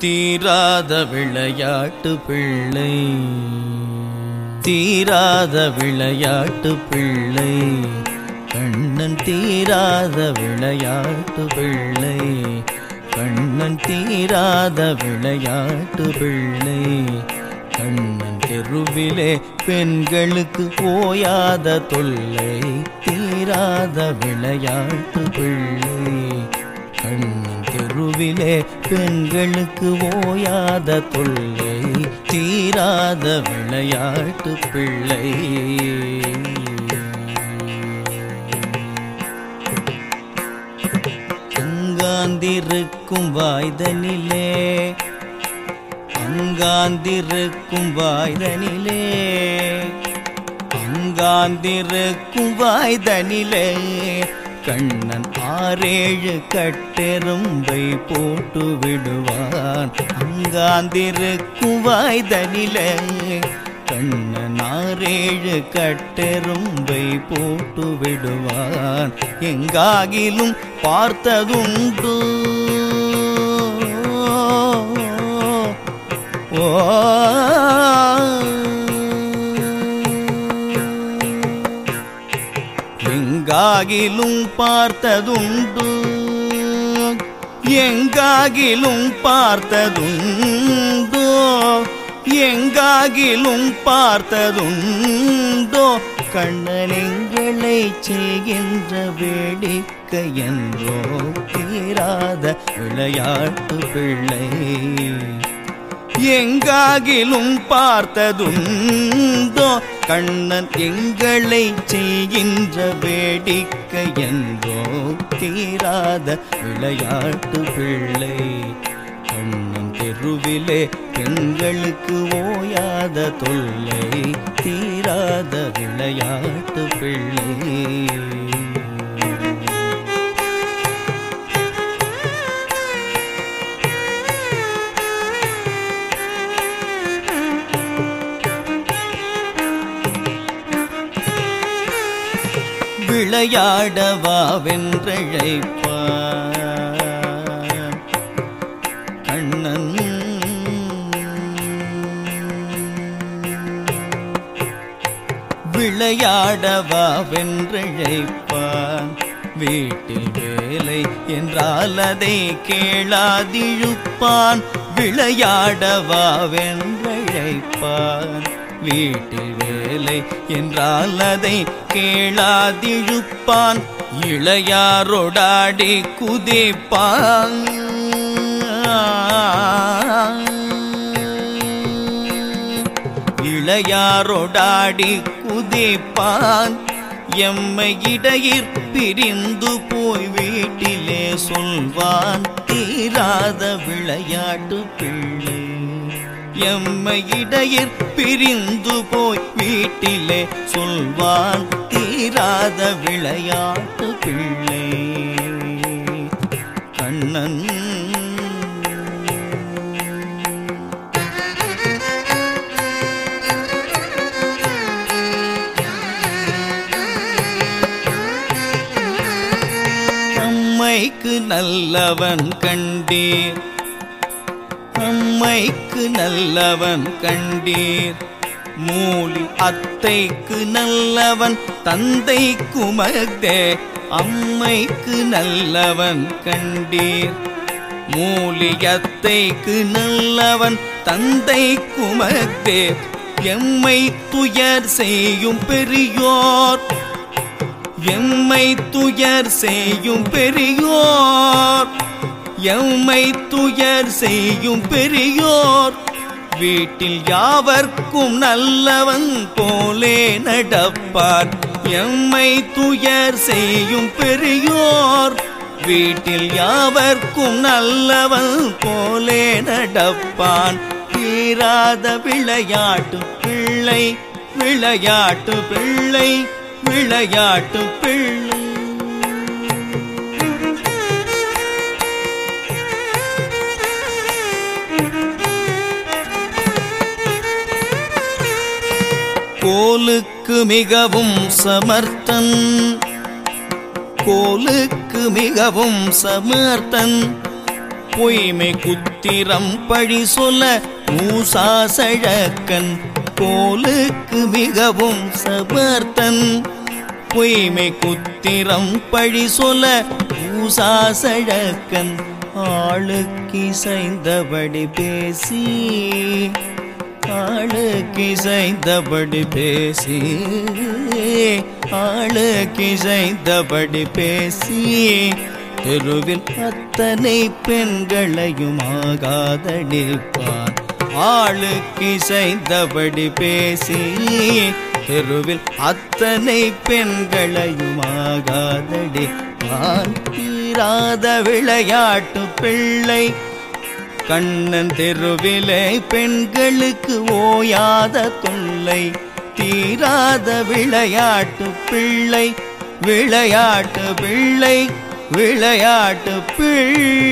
தீராத விளையாட்டு பிள்ளை, தீராத விளையாட்டு பிள்ளை, கண்ணன் தீராத விளையாட்டு பிள்ளை, கண்ணன் தீராத விளையாட்டு பிள்ளை. கண்ணன் தெருவிலே பெண்களுக்கு ஓயாத தொல்லை, தீராத விளையாட்டு பிள்ளை. கண்ணன் தெருவிலே பெண்களுக்கு ஓயாத தொல்லை, தீராத விளையாட்டு பிள்ளை. அங்காந்திருக்கும் வாய்தனிலே, அங்காந்திருக்கும் வாய்தனிலே, அங்காந்திருக்கும் வாய்தனிலே, கண்ணன் 6-7 கட்டெரும்பை போட்டு விடுவான். அங்காந்திருக்கும் வாய்தனிலே, கண்ணன் 6-7 கட்டெரும்பை போட்டு விடுவான். எங்காகிலும் பார்த்ததுண்டு, ஓ எங்காகிலும் பார்த்ததுண்டு, எங்காகிலும் பார்த்ததுண்டோ, எங்காகிலும் பார்த்ததுண்டோ, கண்ணன் எங்களை செய்கின்ற வேடிக்கை என்றோ, தீராத விளையாட்டு பிள்ளை. எங்காகிலும் பார்த்ததுண்டோ, கண்ணன் எங்களை செய்கின்ற வேடிக்கை என்றோ, தீராத விளையாட்டு பிள்ளை. கண்ணன் தெருவிலே பெண்களுக்கு ஓயாத தொல்லை, தீராத விளையாட்டு பிள்ளை. விளையாடவா வென்றழைப்பான் கண்ணன், விளையாடவா வென்றழைப்பான். வீட்டில் வேலை என்றால் அதை கேளாதிழுப்பான், விளையாடவா வென்றழைப்பான். வீட்டில் வேலை என்றால் அதை கேளாதிழுப்பான், இளையாரோடாடி குதிப்பான். இளையாரோடாடி குதிப்பான். எம்மை இடையிற் பிரிந்து போய் வீட்டிலே சொல்வான், தீராத விளையாட்டு பிள்ளை. எம்மை இடையிற் பிரிந்து போய் வீட்டிலே சொல்வான், தீராத விளையாட்டு பிள்ளை. கண்ணன் அம்மைக்கு நல்லவன் கண்டீர், அம்மைக்கு நல்லவன் கண்டீர், மூலி அத்தைக்கு நல்லவன் தந்தைக்கு மகதே. அம்மைக்கு நல்லவன் கண்டீர், மூலி அத்தைக்கு நல்லவன் தந்தைக்கு மகதே. எம்மை துயர் செய்யும் பெரியோர், எம்மை துயர் செய்யும் பெரியோர், எம்மை துயர் செய்யும் பெரியோர், வீட்டில் யாவர்க்கும் நல்லவன் போலே நடப்பார். எம்மை துயர் செய்யும் பெரியோர், வீட்டில் யாவர்க்கும் நல்லவன் போலே நடப்பான். தீராத விளையாட்டு பிள்ளை, விளையாட்டு பிள்ளை, விளையாட்டு பிள்ளை. கோலுக்கு மிகவும் சமர்த்தன், கோலுக்கு மிகவும் சமர்த்தன், பொய்மை குத்திரம் பழி சொல்ல மூசாசழக்கன் கோலுக்கு மிகவும் சபர்த்தன். பொய்மை குத்திரம் பழி சொல்ல மூசாசழக்கன் ஆளுக்கிசைந்தபடி பேசி ஆளுக்கிசைந்தபடி பேசி ஆளுக்கிசைந்தபடி பேசி தெருவில் அத்தனை பெண்களையும் ஆகாதடிப்பான். ஆளுக்கிசைந்தபடி பேசி தெருவில் அத்தனை பெண்களையும் ஆகாதடிப்பான். தீராத விளையாட்டு பிள்ளை கண்ணன் தெருவிலே பெண்களுக்கு ஓயாத தொல்லை. தீராத விளையாட்டு பிள்ளை விளையாட்டு பிள்ளை விளையாட்டு பிள்ளை.